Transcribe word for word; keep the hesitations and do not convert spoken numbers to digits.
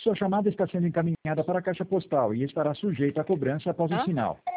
Sua chamada está sendo encaminhada para a caixa postal e estará sujeita a cobrança após o Hã? sinal.